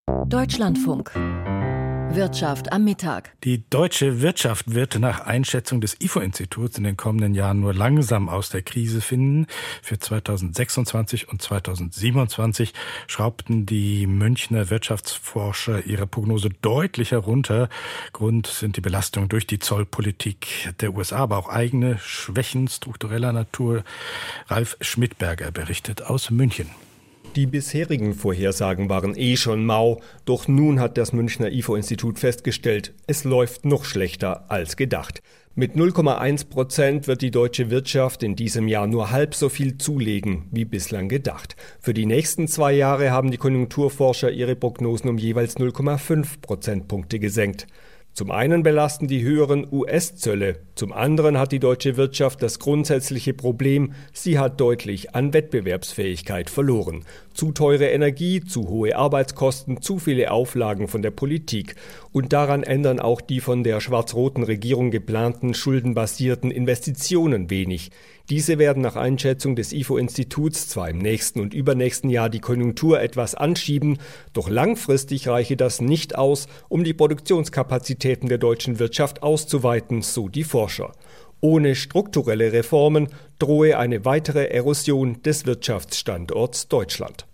Deutschlandfunk. Wirtschaft am Mittag. Die deutsche Wirtschaft wird nach Einschätzung des IFO-Instituts in den kommenden Jahren nur langsam aus der Krise finden. Für 2026 und 2027 schraubten die Münchner Wirtschaftsforscher ihre Prognose deutlich herunter. Grund sind die Belastungen durch die Zollpolitik der USA, aber auch eigene Schwächen struktureller Natur. Ralf Schmidberger berichtet aus München. Die bisherigen Vorhersagen waren schon mau, doch nun hat das Münchner IFO-Institut festgestellt, es läuft noch schlechter als gedacht. Mit 0,1% wird die deutsche Wirtschaft in diesem Jahr nur halb so viel zulegen wie bislang gedacht. Für die nächsten 2 Jahre haben die Konjunkturforscher ihre Prognosen um jeweils 0,5 Prozentpunkte gesenkt. Zum einen belasten die höheren US-Zölle, zum anderen hat die deutsche Wirtschaft das grundsätzliche Problem, sie hat deutlich an Wettbewerbsfähigkeit verloren. Zu teure Energie, zu hohe Arbeitskosten, zu viele Auflagen von der Politik. Und daran ändern auch die von der schwarz-roten Regierung geplanten schuldenbasierten Investitionen wenig. Diese werden nach Einschätzung des IFO-Instituts zwar im nächsten und übernächsten Jahr die Konjunktur etwas anschieben, doch langfristig reiche das nicht aus, um die Produktionskapazitäten der deutschen Wirtschaft auszuweiten, so die Forscher. Ohne strukturelle Reformen drohe eine weitere Erosion des Wirtschaftsstandorts Deutschland.